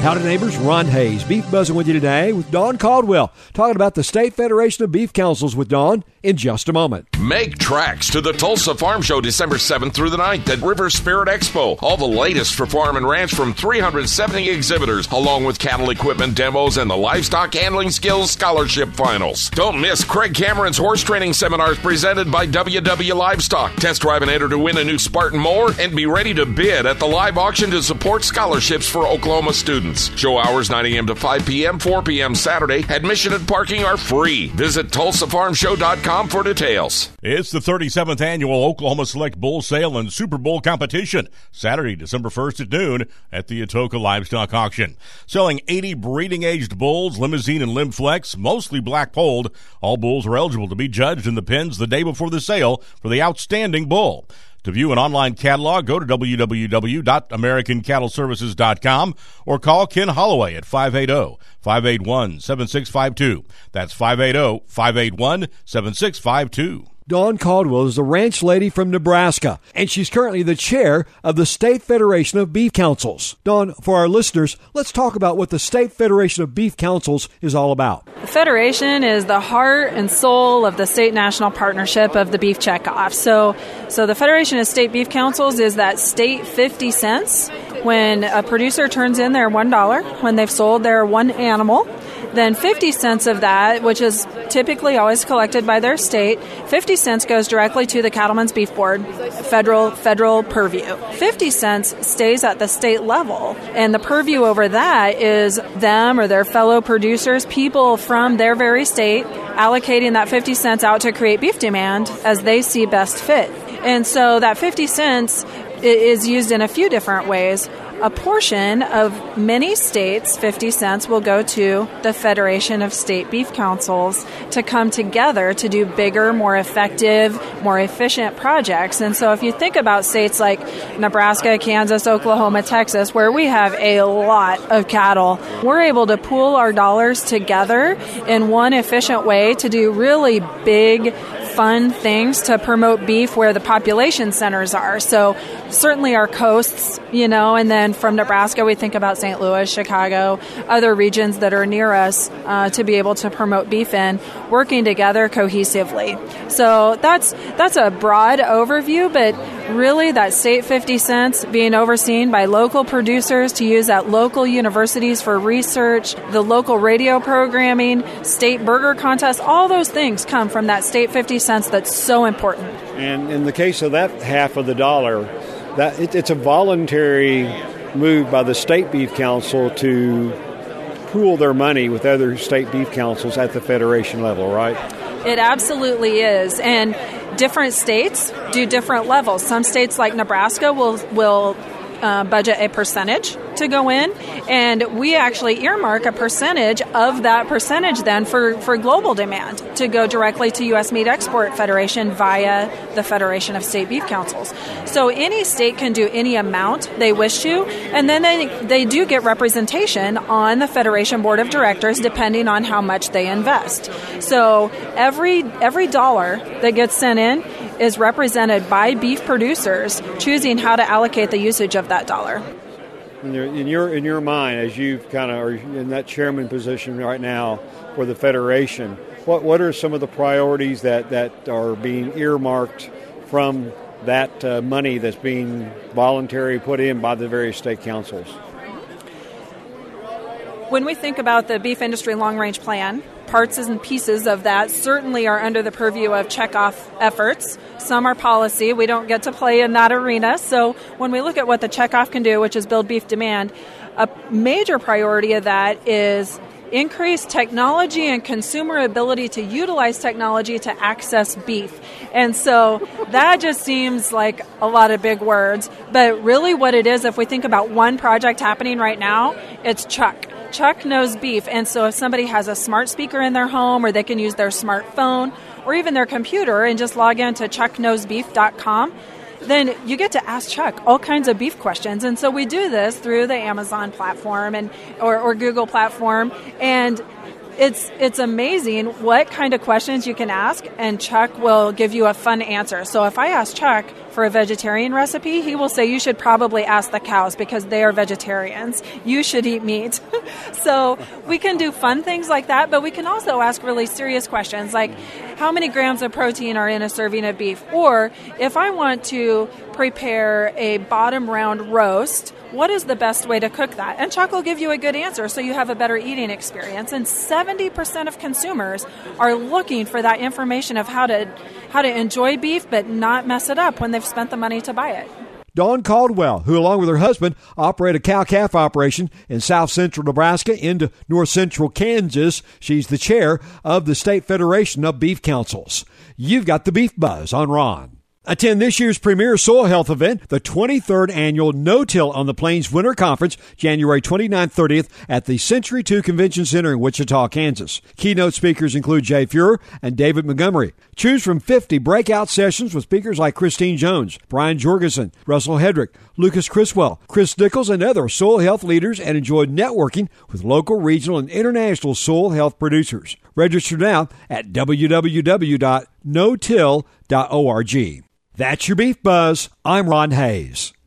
Howdy neighbors, Ron Hayes, Beef Buzzing with you today with Don Caldwell, talking about the State Federation of Beef Councils with Don in just a moment. Make tracks to the Tulsa Farm Show December 7th through the 9th at River Spirit Expo. All the latest for farm and ranch from 370 exhibitors, along with cattle equipment demos and the Livestock Handling Skills Scholarship Finals. Don't miss Craig Cameron's horse training seminars presented by WW Livestock. Test drive and enter to win a new Spartan mower and be ready to bid at the live auction to support scholarships for Oklahoma students. Show hours 9 a.m. to 5 p.m., 4 p.m. Saturday. Admission and parking are free. Visit TulsaFarmShow.com for details. It's the 37th annual Oklahoma Select Bull Sale and Super Bowl competition, Saturday, December 1st at noon at the Atoka Livestock Auction. Selling 80 breeding-aged bulls, limousine and limb flex, mostly black-polled. All bulls are eligible to be judged in the pens the day before the sale for the outstanding bull. To view an online catalog, go to www.americancattleservices.com or call Ken Holloway at 580-581-7652. That's 580-581-7652. Dawn Caldwell is a ranch lady from Nebraska, and she's currently the chair of the State Federation of Beef Councils. Dawn, for our listeners, let's talk about what the State Federation of Beef Councils is all about. The Federation is the heart and soul of the state-national partnership of the beef checkoff. So the Federation of State Beef Councils is that state 50 cents when a producer turns in their $1 when they've sold their one animal. Then 50 cents of that, which is typically always collected by their state, 50 cents goes directly to the Cattlemen's Beef Board, federal purview. 50 cents stays at the state level, and the purview over that is them or their fellow producers, people from their very state, allocating that 50 cents out to create beef demand as they see best fit. And so that 50 cents is used in a few different ways. A portion of many states, 50 cents, will go to the Federation of State Beef Councils to come together to do bigger, more effective, more efficient projects. And so if you think about states like Nebraska, Kansas, Oklahoma, Texas, where we have a lot of cattle, we're able to pool our dollars together in one efficient way to do really big, fun things to promote beef where the population centers are. So certainly our coasts, and then from Nebraska, we think about St. Louis, Chicago, other regions that are near us to be able to promote beef in, working together cohesively. So that's a broad overview, but really that state 50 cents being overseen by local producers to use at local universities for research, the local radio programming, state burger contests, all those things come from that state 50 cents that's so important. And in the case of that half of the dollar, it's a voluntary move by the State Beef Council to pool their money with other state beef councils at the federation level, right? It absolutely is. And different states do different levels. Some states like Nebraska will budget a percentage to go in, and we actually earmark a percentage of that percentage then for global demand to go directly to U.S. Meat Export Federation via the Federation of State Beef Councils. So any state can do any amount they wish to, and then they do get representation on the Federation Board of Directors depending on how much they invest. So every dollar that gets sent in is represented by beef producers choosing how to allocate the usage of that dollar. In your mind, as you kind of are in that chairman position right now for the Federation, what are some of the priorities that are being earmarked from that money that's being voluntarily put in by the various state councils? When we think about the Beef Industry Long Range Plan, parts and pieces of that certainly are under the purview of checkoff efforts. Some are policy. We don't get to play in that arena. So when we look at what the checkoff can do, which is build beef demand, a major priority of that is increase technology and consumer ability to utilize technology to access beef. And so that just seems like a lot of big words. But really what it is, if we think about one project happening right now, it's Chuck. Chuck knows beef, and so if somebody has a smart speaker in their home, or they can use their smartphone or even their computer and just log into chuckknowsbeef.com, then you get to ask Chuck all kinds of beef questions. And so we do this through the Amazon platform or Google platform, and It's amazing what kind of questions you can ask, and Chuck will give you a fun answer. So if I ask Chuck for a vegetarian recipe, he will say you should probably ask the cows because they are vegetarians. You should eat meat. So we can do fun things like that, but we can also ask really serious questions like how many grams of protein are in a serving of beef? Or if I want to prepare a bottom round roast, what is the best way to cook that? And Chuck will give you a good answer so you have a better eating experience. And 70% of consumers are looking for that information of how to enjoy beef but not mess it up when they've spent the money to buy it. Dawn Caldwell, who along with her husband operate a cow-calf operation in south-central Nebraska into north-central Kansas. She's the chair of the State Federation of Beef Councils. You've got the Beef Buzz on Ron. Attend this year's premier soil health event, the 23rd annual No-Till on the Plains Winter Conference, January 29th-30th at the Century 2 Convention Center in Wichita, Kansas. Keynote speakers include Jay Fuhrer and David Montgomery. Choose from 50 breakout sessions with speakers like Christine Jones, Brian Jorgensen, Russell Hedrick, Lucas Criswell, Chris Nichols, and other soil health leaders, and enjoy networking with local, regional, and international soil health producers. Register now at www.notill.org. That's your Beef Buzz. I'm Ron Hayes.